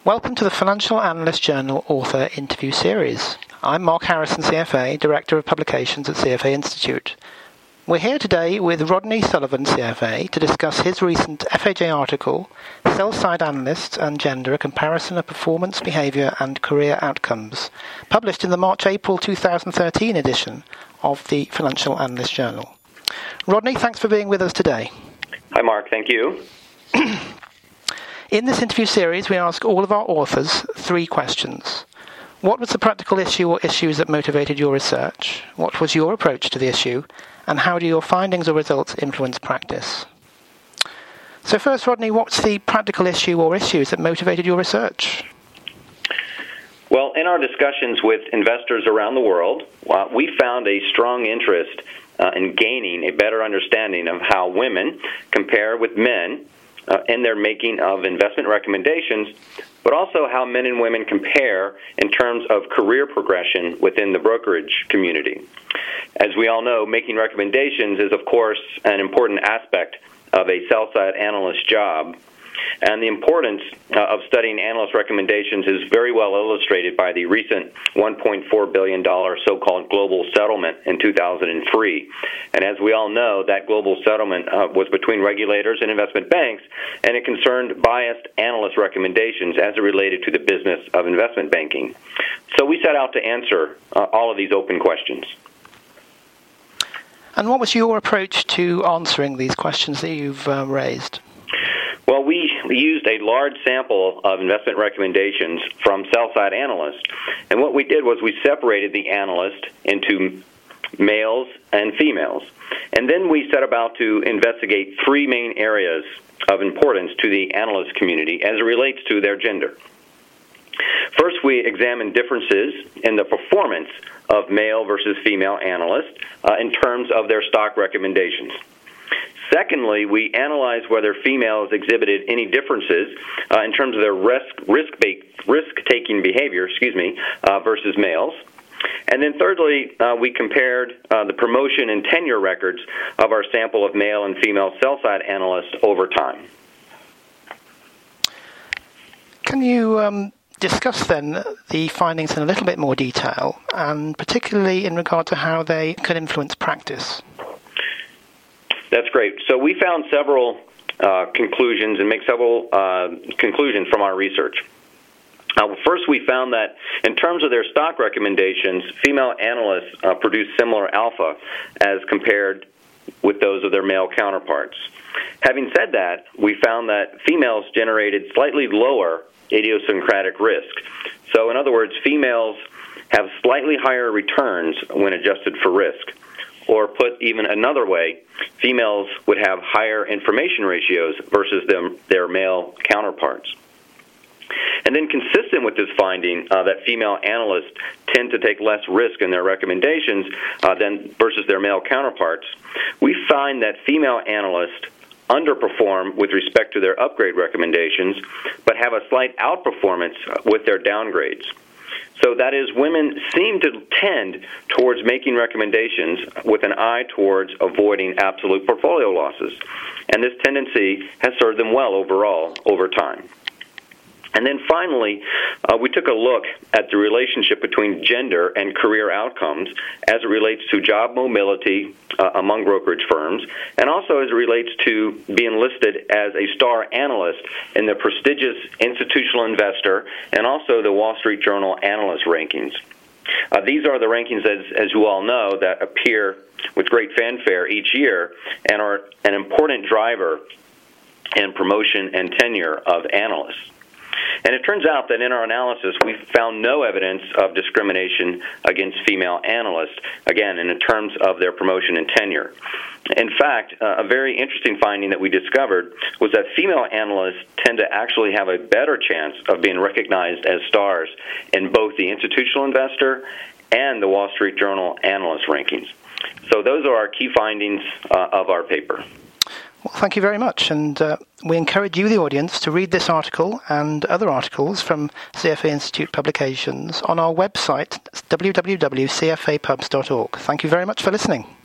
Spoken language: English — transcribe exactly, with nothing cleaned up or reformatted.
Welcome to the Financial Analyst Journal Author Interview Series. I'm Mark Harrison, C F A, Director of Publications at C F A Institute. We're here today with Rodney Sullivan, C F A, to discuss his recent F A J article, Sell-Side Analysts and Gender, a Comparison of Performance, Behaviour and Career Outcomes, published in the March-April twenty thirteen edition of the Financial Analyst Journal. Rodney, thanks for being with us today. Hi, Mark. Thank you. In this interview series, we ask all of our authors three questions. What was the practical issue or issues that motivated your research? What was your approach to the issue? And how do your findings or results influence practice? So first, Rodney, what's the practical issue or issues that motivated your research? Well, in our discussions with investors around the world, uh, we found a strong interest uh, in gaining a better understanding of how women compare with men Uh, in their making of investment recommendations, but also how men and women compare in terms of career progression within the brokerage community. As we all know, making recommendations is, of course, an important aspect of a sell-side analyst job. And the importance uh, of studying analyst recommendations is very well illustrated by the recent one point four billion dollars so-called global settlement in two thousand three. And as we all know, that global settlement uh, was between regulators and investment banks, and it concerned biased analyst recommendations as it related to the business of investment banking. So we set out to answer uh, all of these open questions. And what was your approach to answering these questions that you've uh, raised? Well, we used a large sample of investment recommendations from sell-side analysts, and what we did was we separated the analyst into males and females, and then we set about to investigate three main areas of importance to the analyst community as it relates to their gender. First, we examined differences in the performance of male versus female analysts uh, in terms of their stock recommendations. Secondly, we analyzed whether females exhibited any differences uh, in terms of their risk, risk risk-taking behavior, excuse me, uh, versus males. And then thirdly, uh, we compared uh, the promotion and tenure records of our sample of male and female sell-side analysts over time. Can you um, discuss then the findings in a little bit more detail, and particularly in regard to how they could influence practice? That's great. So we found several uh, conclusions and make several uh, conclusions from our research. Uh, first, we found that in terms of their stock recommendations, female analysts uh, produce similar alpha as compared with those of their male counterparts. Having said that, we found that females generated slightly lower idiosyncratic risk. So in other words, females have slightly higher returns when adjusted for risk. Or put even another way, females would have higher information ratios versus them, their male counterparts. And then consistent with this finding uh, that female analysts tend to take less risk in their recommendations uh, than versus their male counterparts, we find that female analysts underperform with respect to their upgrade recommendations, but have a slight outperformance with their downgrades. So that is, women seem to tend towards making recommendations with an eye towards avoiding absolute portfolio losses. And this tendency has served them well overall over time. And then finally, uh, we took a look at the relationship between gender and career outcomes as it relates to job mobility uh, among brokerage firms, and also as it relates to being listed as a star analyst in the prestigious Institutional Investor and also the Wall Street Journal Analyst Rankings. Uh, these are the rankings, as, as you all know, that appear with great fanfare each year and are an important driver in promotion and tenure of analysts. And it turns out that in our analysis, we found no evidence of discrimination against female analysts, again, in terms of their promotion and tenure. In fact, uh, a very interesting finding that we discovered was that female analysts tend to actually have a better chance of being recognized as stars in both the Institutional Investor and the Wall Street Journal Analyst Rankings. So those are our key findings uh, of our paper. Well, thank you very much, and uh, we encourage you, the audience, to read this article and other articles from C F A Institute Publications on our website, w w w dot c f a pubs dot org. Thank you very much for listening.